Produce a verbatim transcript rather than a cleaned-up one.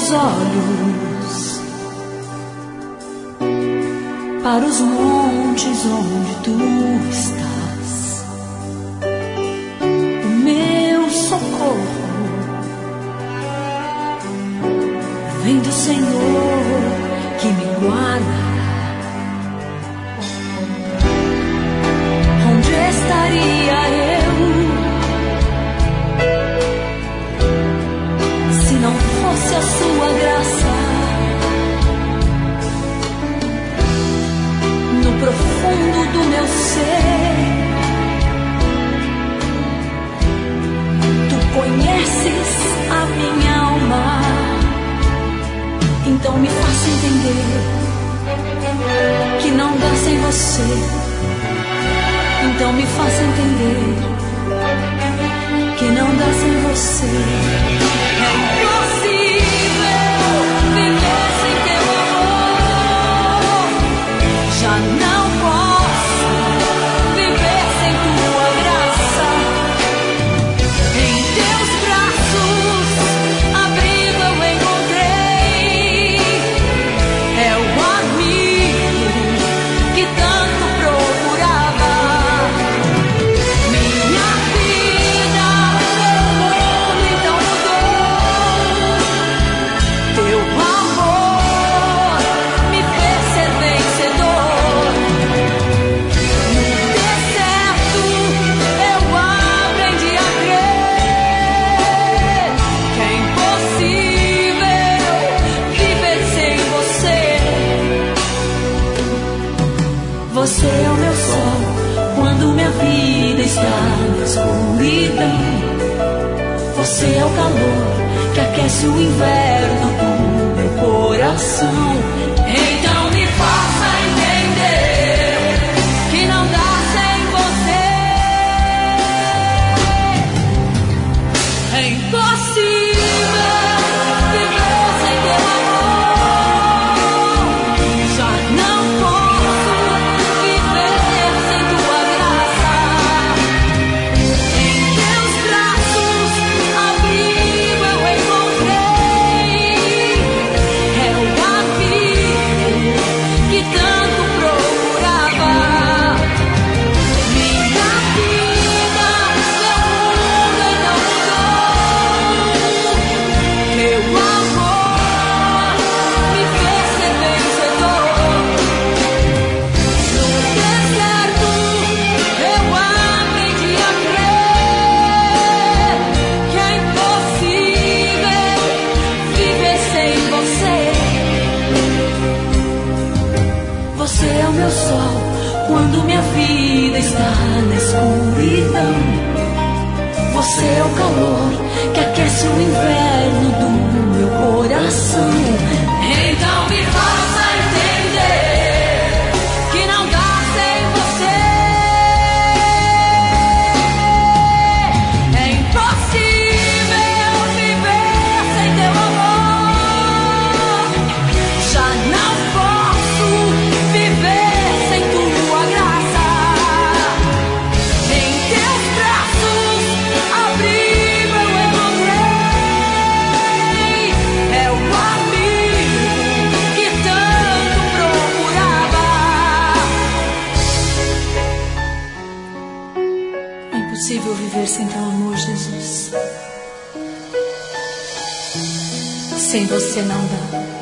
meus olhos para os montes onde tu estás, o meu socorro vem do Senhor que me guarda. Onde estaria eu se não fosse a sua graça? No profundo do meu ser, tu conheces a minha alma. Então me faça entender que não dá sem você. Então me faça entender que não dá sem você. É impossível viver sem teu amor. Já não posso viver sem tua graça. Em teus braços abrigo eu encontrei. É o amigo que tanto procurava. Minha vida, meu mundo então mudou. Teu amor me fez ser vencedor. No deserto eu aprendi a crer que é impossível viver sem você. Você é o meu sol quando minha vida está na escuridão. Você é o calor que aquece o inverno do meu coração. Então me faça entender que não dá sem você. É impossível viver sem teu amor. Já não posso viver sem tua graça. Em teus braços abrigo eu encontrei. É o amigo que tanto procurava. Minha vida, meu mundo então mudou. Teu amor me fez ser vencedor. No deserto eu aprendi a crer que é impossível viver sem você. Você é o meu sol quando minha vida está na escuridão. Você é o calor que aquece o inverno do meu coração. Então me faça entender que não dá sem você. É impossível viver sem teu amor. Já não posso viver sem tua graça. Em teus braços abrigo eu encontrei. É o amigo que tanto procurava. É impossível viver sem teu amor, Jesus. Sem você não dá.